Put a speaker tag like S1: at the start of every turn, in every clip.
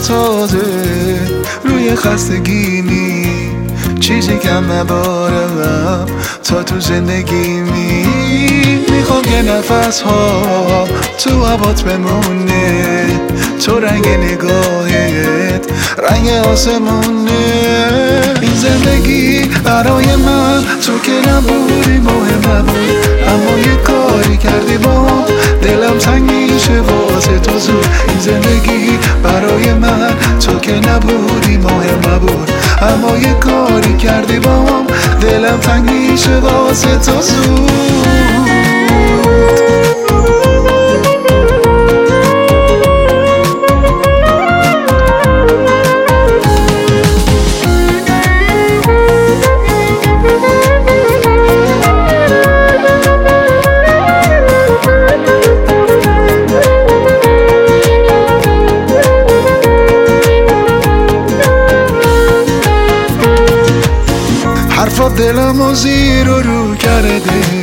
S1: تازه روی خستگیمی، چیزی کم نبارم تا تو زندگیمی. میخوام یه نفس ها تو هوات بمونه، تو رنگ نگاهت رنگ آسمونه. این زندگی برای من تو که نبودی مهم نبود، اما یه کاری کردی با دلم تنگ میشه واسه تو زود. این زندگی برای من تو که نبودی مهم نبود، اما یه کاری کردی با دلم تنگ میشه واسه تو زود. حرفات دلمو زیر و رو کرده،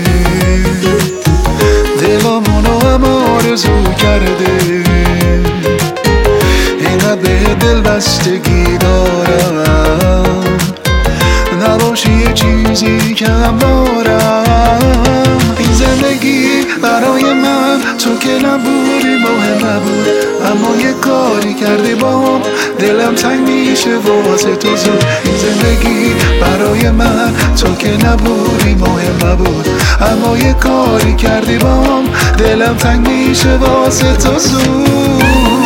S1: دلمونو هم آرزو کرده. اینقدر به دل بستگی دارم، نباشی یه چیزی کم دارم. این زندگی برای من تو که نبودی مهم نبود، اما یه کاری کردی با دلم تنگ میشه واسه تو زود. این زندگی برای من تو که نبودی مهم نبود، اما یه کاری کردی با دلم تنگ میشه واسه تو زود.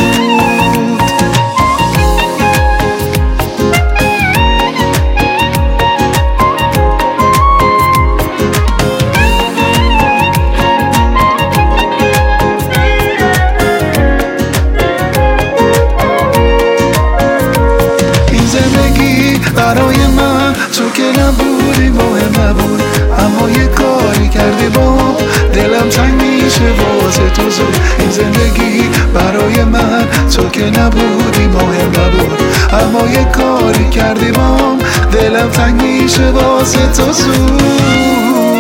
S1: برای من تو که نبودی مهم نبود، اما یه کاری کردی با دلم تنگ میشه واسه تو زود. این زندگی برای من تو که نبودی مهم نبود، اما یه کاری کردی با دلم تنگ میشه واسه تو زود.